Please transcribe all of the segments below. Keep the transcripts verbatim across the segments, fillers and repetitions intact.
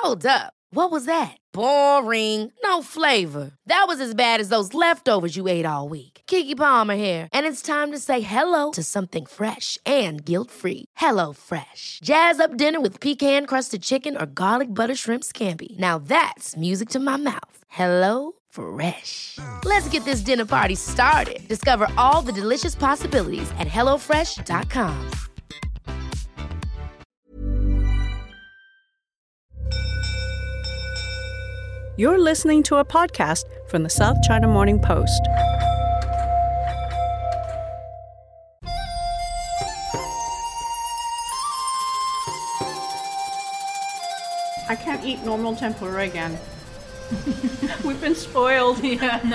Hold up. What was that? Boring. No flavor. That was as bad as those leftovers you ate all week. Keke Palmer here, and it's time to say hello to something fresh and guilt-free. Hello Fresh. Jazz up dinner with pecan-crusted chicken or garlic butter shrimp scampi. Now that's music to my mouth. Hello Fresh. Let's get this dinner party started. Discover all the delicious possibilities at hello fresh dot com. You're listening to a podcast from the South China Morning Post. I can't eat normal tempura again. We've been spoiled. Yeah, no.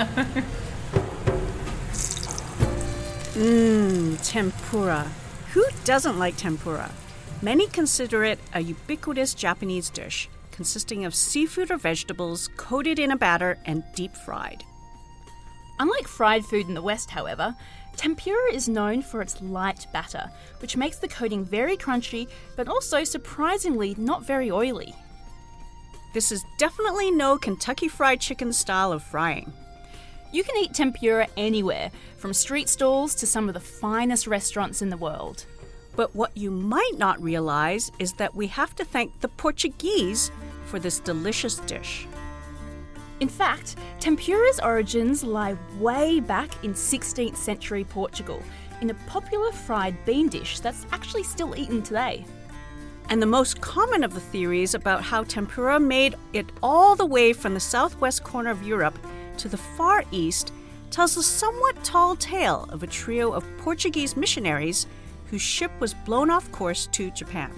Mmm, tempura. Who doesn't like tempura? Many consider it a ubiquitous Japanese dish, consisting of seafood or vegetables coated in a batter and deep fried. Unlike fried food in the West, however, tempura is known for its light batter, which makes the coating very crunchy, but also surprisingly not very oily. This is definitely no Kentucky Fried Chicken style of frying. You can eat tempura anywhere, from street stalls to some of the finest restaurants in the world. But what you might not realize is that we have to thank the Portuguese for this delicious dish. In fact, tempura's origins lie way back in sixteenth century Portugal, in a popular fried bean dish that's actually still eaten today. And the most common of the theories about how tempura made it all the way from the southwest corner of Europe to the Far East tells a somewhat tall tale of a trio of Portuguese missionaries whose ship was blown off course to Japan.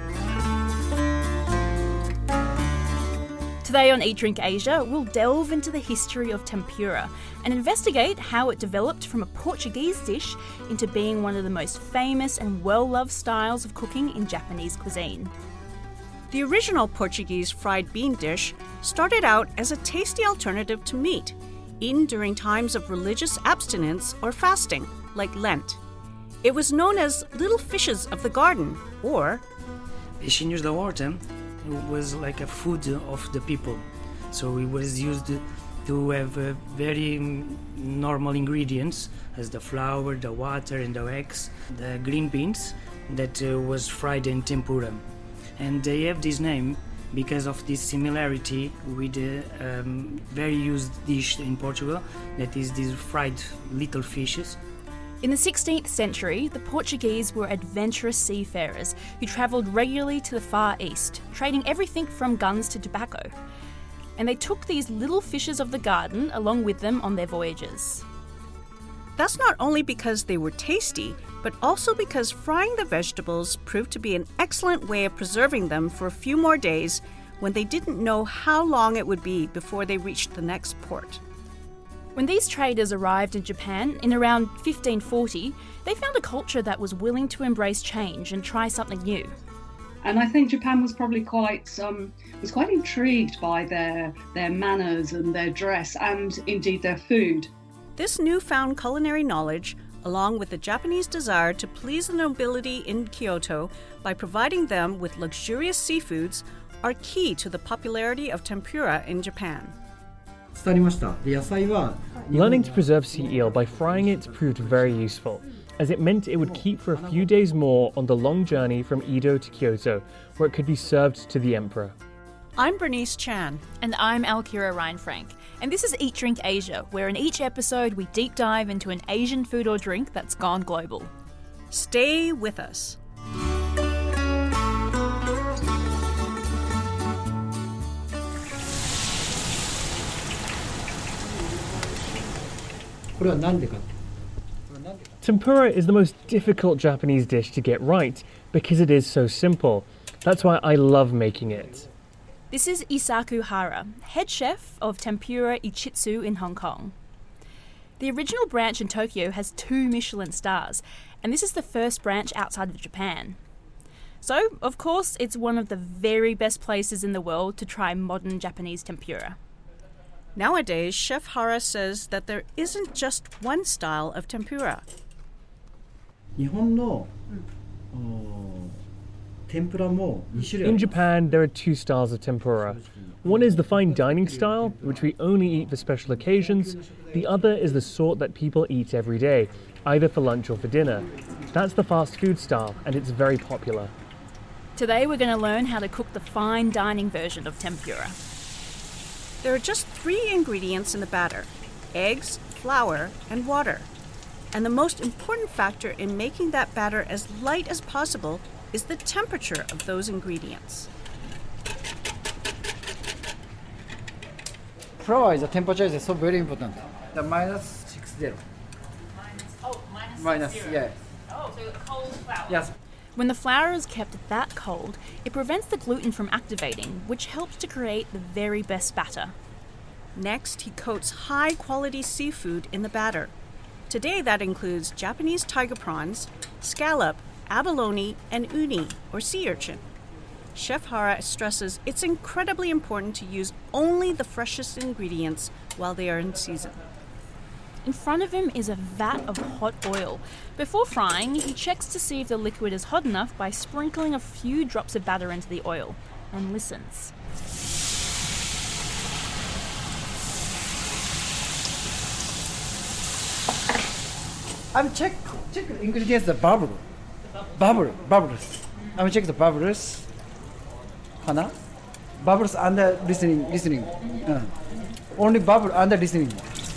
Today on Eat Drink Asia, we'll delve into the history of tempura and investigate how it developed from a Portuguese dish into being one of the most famous and well-loved styles of cooking in Japanese cuisine. The original Portuguese fried bean dish started out as a tasty alternative to meat, eaten during times of religious abstinence or fasting, like Lent. It was known as little fishes of the garden, or peixinhos da horta. It was like a food of the people. So it was used to have uh, very normal ingredients as the flour, the water and the eggs, the green beans that uh, was fried in tempura. And they have this name because of this similarity with the um, very used dish in Portugal, that is these fried little fishes. In the sixteenth century, the Portuguese were adventurous seafarers who travelled regularly to the Far East, trading everything from guns to tobacco. And they took these little fishes of the garden along with them on their voyages. That's not only because they were tasty, but also because frying the vegetables proved to be an excellent way of preserving them for a few more days when they didn't know how long it would be before they reached the next port. When these traders arrived in Japan in around fifteen forty, they found a culture that was willing to embrace change and try something new. And I think Japan was probably quite um, was quite intrigued by their their manners and their dress and indeed their food. This newfound culinary knowledge, along with the Japanese desire to please the nobility in Kyoto by providing them with luxurious seafoods, are key to the popularity of tempura in Japan. Learning to preserve sea eel by frying it proved very useful, as it meant it would keep for a few days more on the long journey from Edo to Kyoto, where it could be served to the emperor. I'm Bernice Chan. And I'm Alkira Ryan-Frank. And this is Eat Drink Asia, where in each episode we deep dive into an Asian food or drink that's gone global. Stay with us. Tempura is the most difficult Japanese dish to get right because it is so simple. That's why I love making it. This is Isaku Hara, head chef of Tempura Ichitsu in Hong Kong. The original branch in Tokyo has two Michelin stars, and this is the first branch outside of Japan. So, of course, it's one of the very best places in the world to try modern Japanese tempura. Nowadays, Chef Hara says that there isn't just one style of tempura. 日本の、 In Japan, there are two styles of tempura. One is the fine dining style, which we only eat for special occasions. The other is the sort that people eat every day, either for lunch or for dinner. That's the fast food style, and it's very popular. Today we're going to learn how to cook the fine dining version of tempura. There are just three ingredients in the batter: eggs, flour, and water. And the most important factor in making that batter as light as possible is the temperature of those ingredients. Flour is the temperature is so very important. The minus six zero. Oh, minus, Minus, zero. yeah. Oh, so cold flour. Yes. When the flour is kept that cold, it prevents the gluten from activating, which helps to create the very best batter. Next, he coats high-quality seafood in the batter. Today, that includes Japanese tiger prawns, scallop, abalone, and uni, or sea urchin. Chef Hara stresses it's incredibly important to use only the freshest ingredients while they are in season. In front of him is a vat of hot oil. Before frying, he checks to see if the liquid is hot enough by sprinkling a few drops of batter into the oil and listens. I'm check check the ingredients. The bubble, bubble, bubbles. I'm check the bubbles. Hana, bubbles under listening, listening. Uh, only bubble under listening.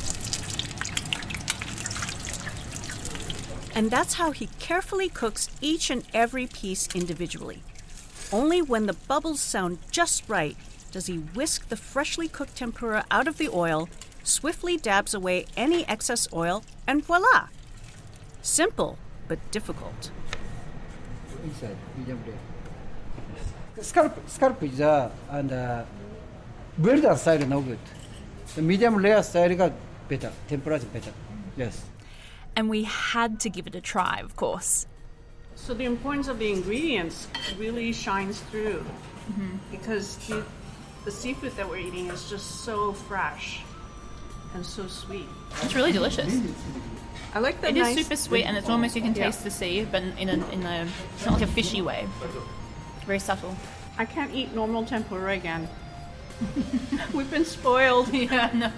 And that's how he carefully cooks each and every piece individually. Only when the bubbles sound just right does he whisk the freshly cooked tempura out of the oil, swiftly dabs away any excess oil, and voila! Simple, but difficult. Inside, medium rare. Scalp, scalp is uh, and uh, well done side no good. The medium rare side got better. Tempura is better. Yes. And we had to give it a try, of course. So the importance of the ingredients really shines through mm-hmm. because the, the seafood that we're eating is just so fresh and so sweet. It's really delicious. I like the It nice... is super sweet, and it's almost you can taste yeah. the sea, but in a, in a it's not like a fishy way. Very subtle. I can't eat normal tempura again. We've been spoiled. Yeah, no.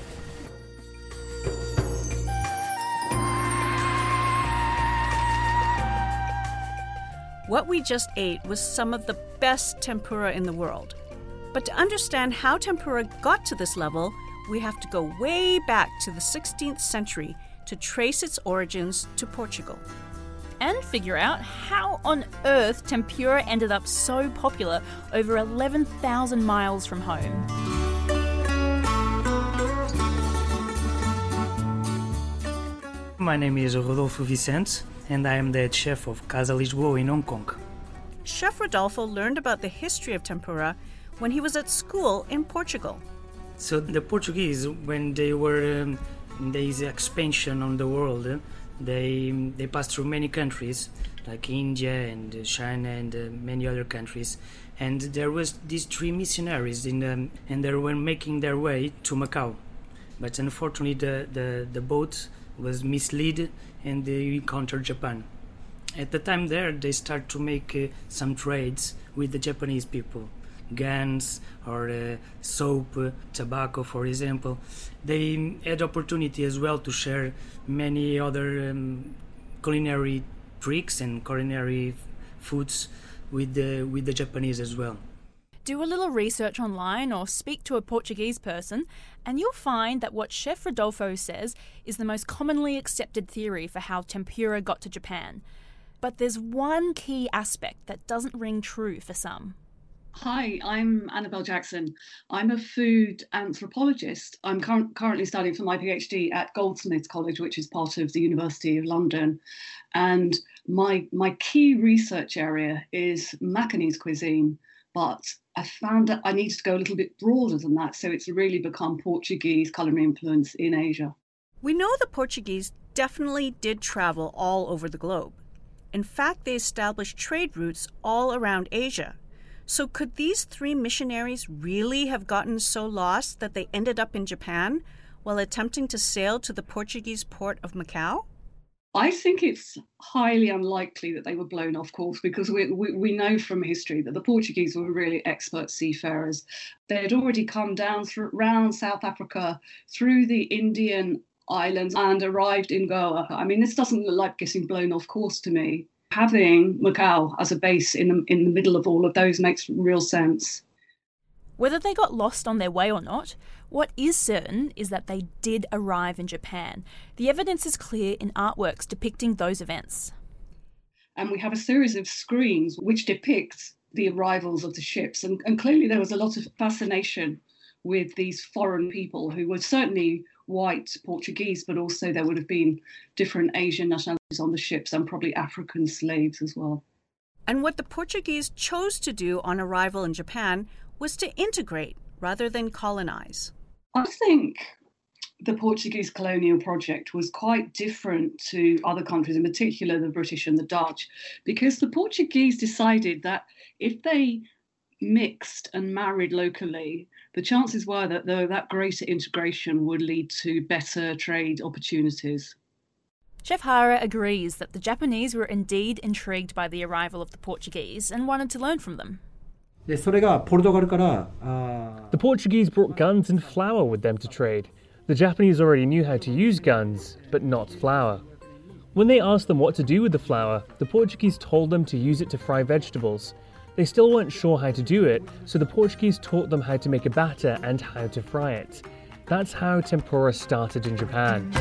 What we just ate was some of the best tempura in the world. But to understand how tempura got to this level, we have to go way back to the sixteenth century to trace its origins to Portugal. And figure out how on earth tempura ended up so popular over eleven thousand miles from home. My name is Rodolfo Vicente, and I am the head chef of Casa Lisboa in Hong Kong. Chef Rodolfo learned about the history of tempura when he was at school in Portugal. So the Portuguese, when they were um, this expansion on the world, uh, they they passed through many countries like India and uh, China and uh, many other countries, and there was these three missionaries in um, and they were making their way to Macau, but unfortunately the the, the boat was misled and they encountered Japan. At the time there, they start to make uh, some trades with the Japanese people. Guns or uh, soap, uh, tobacco, for example. They had opportunity as well to share many other um, culinary tricks and culinary f- foods with the with the Japanese as well. Do a little research online or speak to a Portuguese person, and you'll find that what Chef Rodolfo says is the most commonly accepted theory for how tempura got to Japan. But there's one key aspect that doesn't ring true for some. Hi, I'm Annabelle Jackson. I'm a food anthropologist. I'm cur- currently studying for my PhD at Goldsmiths College, which is part of the University of London. And my my key research area is Macanese cuisine, but I found that I needed to go a little bit broader than that, so it's really become Portuguese culinary influence in Asia. We know the Portuguese definitely did travel all over the globe. In fact, they established trade routes all around Asia. So could these three missionaries really have gotten so lost that they ended up in Japan while attempting to sail to the Portuguese port of Macau? I think it's highly unlikely that they were blown off course because we, we, we know from history that the Portuguese were really expert seafarers. They had already come down through, around South Africa, through the Indian islands and arrived in Goa. I mean, this doesn't look like getting blown off course to me. Having Macau as a base in the, in the middle of all of those makes real sense. Whether they got lost on their way or not, what is certain is that they did arrive in Japan. The evidence is clear in artworks depicting those events. And we have a series of screens which depict the arrivals of the ships. And, and clearly there was a lot of fascination with these foreign people who were certainly white Portuguese, but also there would have been different Asian nationalities on the ships and probably African slaves as well. And what the Portuguese chose to do on arrival in Japan was to integrate rather than colonize. I think the Portuguese colonial project was quite different to other countries, in particular the British and the Dutch, because the Portuguese decided that if they mixed and married locally, the chances were that though that greater integration would lead to better trade opportunities. Chef Hara agrees that the Japanese were indeed intrigued by the arrival of the Portuguese and wanted to learn from them. The Portuguese brought guns and flour with them to trade. The Japanese already knew how to use guns, but not flour. When they asked them what to do with the flour, the Portuguese told them to use it to fry vegetables. They still weren't sure how to do it, so the Portuguese taught them how to make a batter and how to fry it. That's how tempura started in Japan.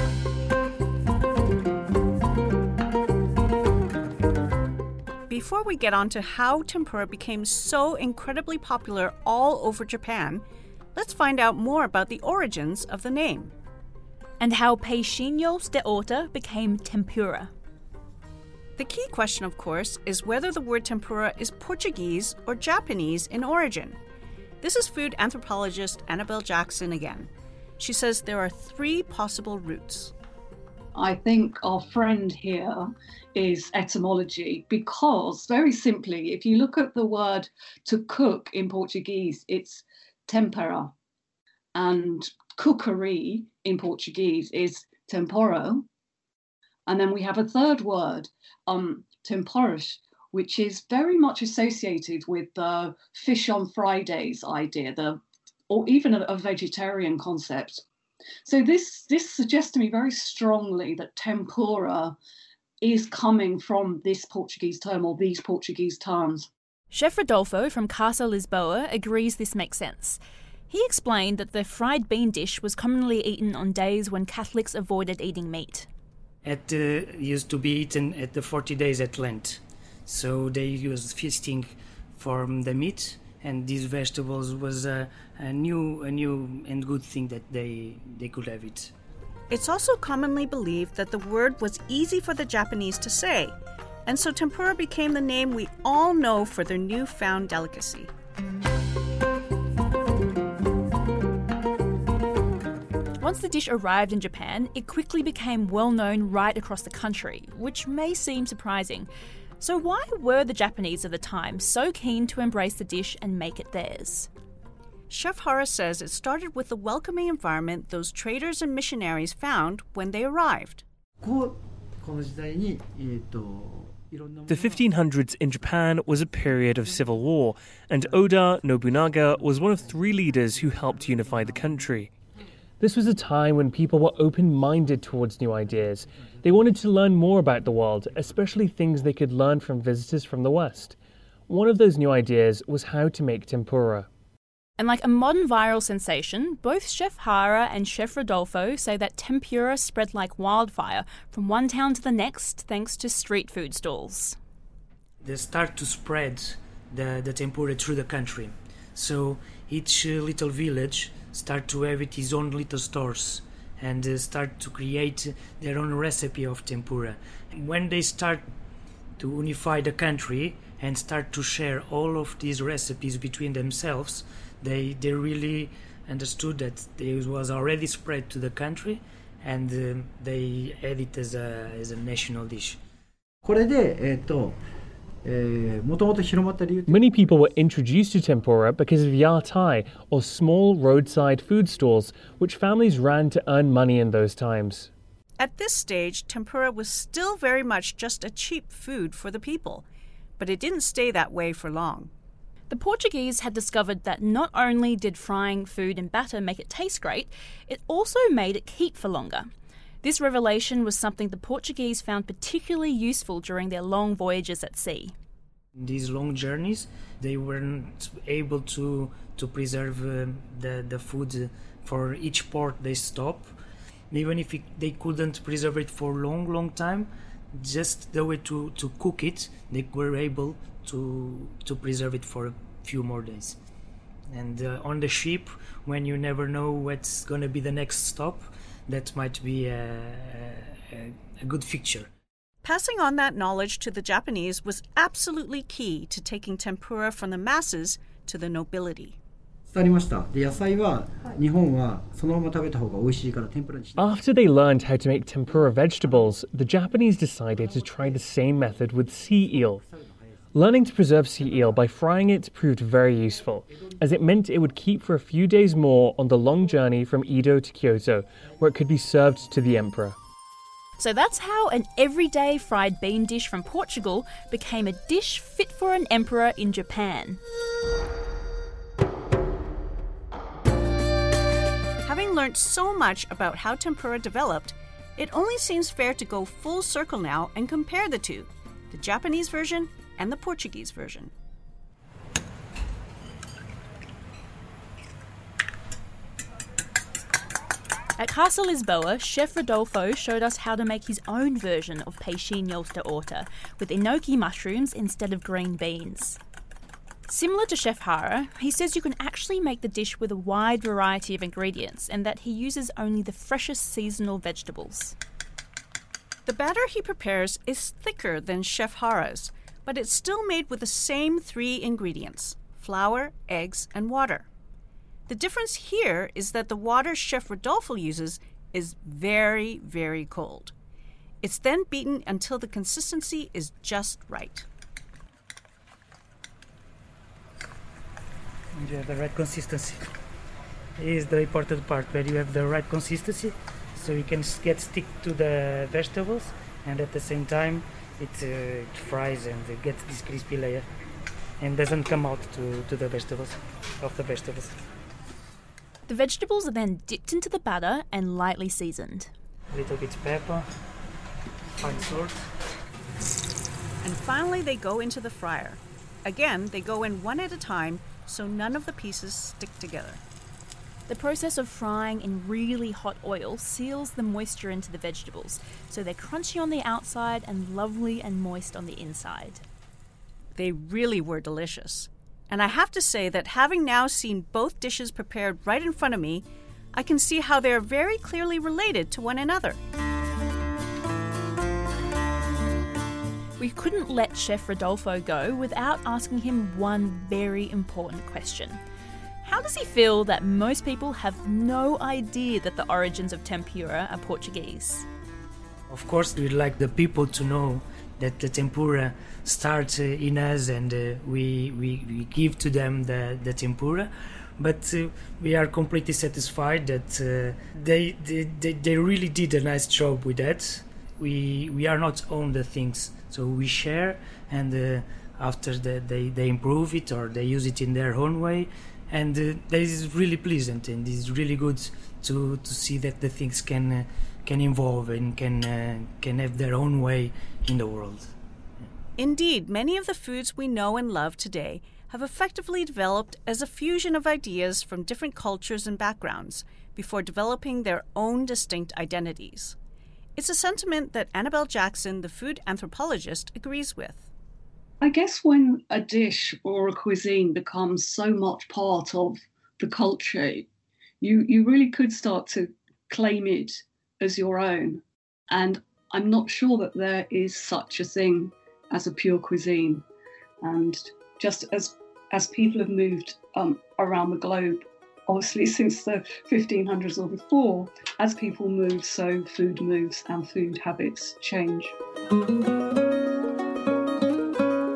Before we get on to how tempura became so incredibly popular all over Japan, let's find out more about the origins of the name. And how peixinhos de horta became tempura. The key question, of course, is whether the word tempura is Portuguese or Japanese in origin. This is food anthropologist Annabelle Jackson again. She says there are three possible roots. I think our friend here is etymology because, very simply, if you look at the word to cook in Portuguese, it's tempera. And cookery in Portuguese is tempero. And then we have a third word, um, temporis, which is very much associated with the fish on Fridays idea, the, or even a, a vegetarian concept. So this, this suggests to me very strongly that tempura is coming from this Portuguese term or these Portuguese terms. Chef Rodolfo from Casa Lisboa agrees this makes sense. He explained that the fried bean dish was commonly eaten on days when Catholics avoided eating meat. It uh, used to be eaten at the forty days at Lent. So they used feasting for the meat, and these vegetables was a, a new a new and good thing that they, they could have it. It's also commonly believed that the word was easy for the Japanese to say, and so tempura became the name we all know for their newfound delicacy. Once the dish arrived in Japan, it quickly became well known right across the country, which may seem surprising. So why were the Japanese of the time so keen to embrace the dish and make it theirs? Chef Hara says it started with the welcoming environment those traders and missionaries found when they arrived. The fifteen hundreds in Japan was a period of civil war, and Oda Nobunaga was one of three leaders who helped unify the country. This was a time when people were open-minded towards new ideas. They wanted to learn more about the world, especially things they could learn from visitors from the West. One of those new ideas was how to make tempura. And like a modern viral sensation, both Chef Hara and Chef Rodolfo say that tempura spread like wildfire from one town to the next thanks to street food stalls. They start to spread the, the tempura through the country. So each uh, little village start to have its own little stores and uh, start to create their own recipe of tempura. When they start to unify the country and start to share all of these recipes between themselves, they they really understood that it was already spread to the country, and uh, they had it as a as a national dish. Many people were introduced to tempura because of yatai, or small roadside food stalls, which families ran to earn money in those times. At this stage, tempura was still very much just a cheap food for the people, but it didn't stay that way for long. The Portuguese had discovered that not only did frying food in batter make it taste great, it also made it keep for longer. This revelation was something the Portuguese found particularly useful during their long voyages at sea. These long journeys, they weren't able to to preserve uh, the, the food for each port they stop. Even if it, they couldn't preserve it for a long, long time, just the way to, to cook it, they were able to to preserve it for a few more days. And uh, on the ship, when you never know what's going to be the next stop, that might be a, a, a good feature. Passing on that knowledge to the Japanese was absolutely key to taking tempura from the masses to the nobility. After they learned how to make tempura vegetables, the Japanese decided to try the same method with sea eel. Learning to preserve sea eel by frying it proved very useful, as it meant it would keep for a few days more on the long journey from Edo to Kyoto, where it could be served to the emperor. So that's how an everyday fried bean dish from Portugal became a dish fit for an emperor in Japan. Having learned so much about how tempura developed, it only seems fair to go full circle now and compare the two, the Japanese version and the Portuguese version. At Casa Lisboa, Chef Rodolfo showed us how to make his own version of peixinhos de horta with enoki mushrooms instead of green beans. Similar to Chef Hara, he says you can actually make the dish with a wide variety of ingredients and that he uses only the freshest seasonal vegetables. The batter he prepares is thicker than Chef Hara's, but it's still made with the same three ingredients: flour, eggs, and water. The difference here is that the water Chef Rodolfo uses is very, very cold. It's then beaten until the consistency is just right. And you have the right consistency. Is the important part, where you have the right consistency, so you can get stick to the vegetables, and at the same time it, uh, it fries and it gets this crispy layer, and doesn't come out to, to the vegetables, of the vegetables. The vegetables are then dipped into the batter and lightly seasoned. A little bit pepper, fine salt. And finally they go into the fryer. Again, they go in one at a time so none of the pieces stick together. The process of frying in really hot oil seals the moisture into the vegetables, so they're crunchy on the outside and lovely and moist on the inside. They really were delicious. And I have to say that having now seen both dishes prepared right in front of me, I can see how they are very clearly related to one another. We couldn't let Chef Rodolfo go without asking him one very important question. How does he feel that most people have no idea that the origins of tempura are Portuguese? Of course, we'd like the people to know that the tempura starts uh, in us, and uh, we, we we give to them the, the tempura. But uh, we are completely satisfied that uh, they, they they really did a nice job with that. We we are not own the things, so we share, and uh, after that they, they improve it or they use it in their own way, and uh, that is really pleasant, and it's really good to to see that the things can uh, can evolve and can uh, can have their own way in the world. Indeed, many of the foods we know and love today have effectively developed as a fusion of ideas from different cultures and backgrounds before developing their own distinct identities. It's a sentiment that Annabelle Jackson, the food anthropologist, agrees with. I guess when a dish or a cuisine becomes so much part of the culture, you, you really could start to claim it as your own. And I'm not sure that there is such a thing as a pure cuisine. And just as as people have moved um, around the globe, obviously since the fifteen hundreds or before, as people move, so food moves and food habits change.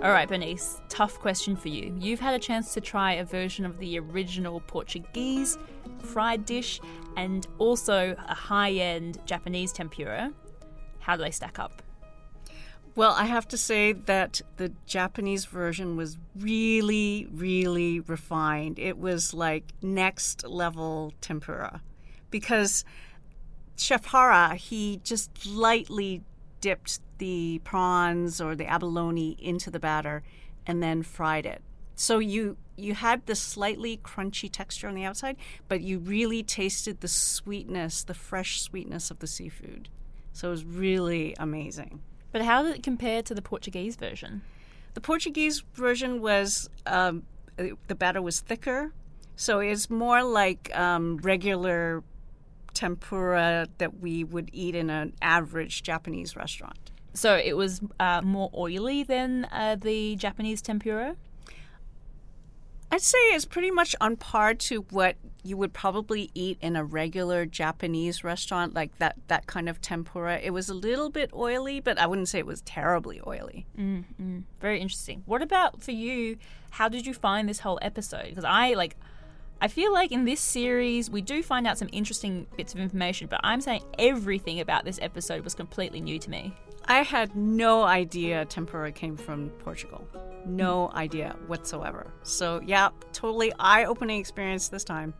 All right, Bernice, tough question for you. You've had a chance to try a version of the original Portuguese fried dish and also a high-end Japanese tempura. How do they stack up? Well, I have to say that the Japanese version was really, really refined. It was like next level tempura because Chef Hara, he just lightly dipped the prawns or the abalone into the batter and then fried it. So you you had this slightly crunchy texture on the outside, but you really tasted the sweetness, the fresh sweetness of the seafood. So it was really amazing. But how did it compare to the Portuguese version? The Portuguese version was, um, the batter was thicker, so it's more like um, regular tempura that we would eat in an average Japanese restaurant. So it was uh, more oily than uh, the Japanese tempura? I'd say it's pretty much on par to what you would probably eat in a regular Japanese restaurant, like that, that kind of tempura. It was a little bit oily, but I wouldn't say it was terribly oily. Mm-hmm. Very interesting. What about for you? How did you find this whole episode? Because I like, I feel like in this series we do find out some interesting bits of information, but I'm saying everything about this episode was completely new to me. I had no idea tempura came from Portugal. No idea whatsoever. So, yeah, totally eye-opening experience this time.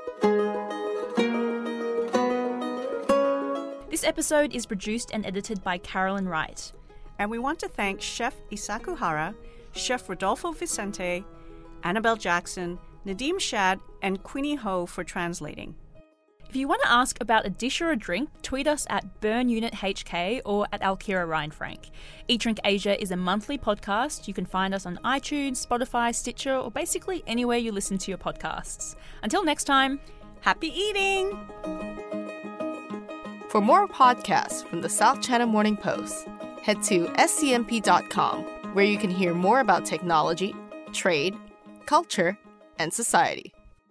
This episode is produced and edited by Carolyn Wright. And we want to thank Chef Isaku Hara, Chef Rodolfo Vicente, Annabelle Jackson, Nadim Shad, and Queenie Ho for translating. If you want to ask about a dish or a drink, tweet us at BurnUnitHK or at Alkira Ryan Frank. Eat Drink Asia is a monthly podcast. You can find us on iTunes, Spotify, Stitcher, or basically anywhere you listen to your podcasts. Until next time, happy eating! For more podcasts from the South China Morning Post, head to S C M P dot com, where you can hear more about technology, trade, culture, and society.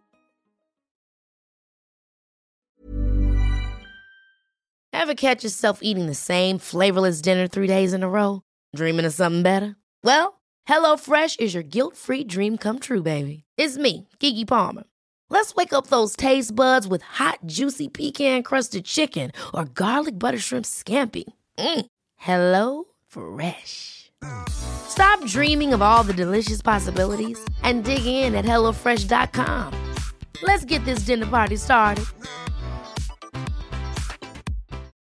Ever catch yourself eating the same flavorless dinner three days in a row? Dreaming of something better? Well, HelloFresh is your guilt-free dream come true, baby. It's me, Keke Palmer. Let's wake up those taste buds with hot, juicy pecan-crusted chicken or garlic butter shrimp scampi. Mm. Hello Fresh. Stop dreaming of all the delicious possibilities and dig in at HelloFresh dot com. Let's get this dinner party started.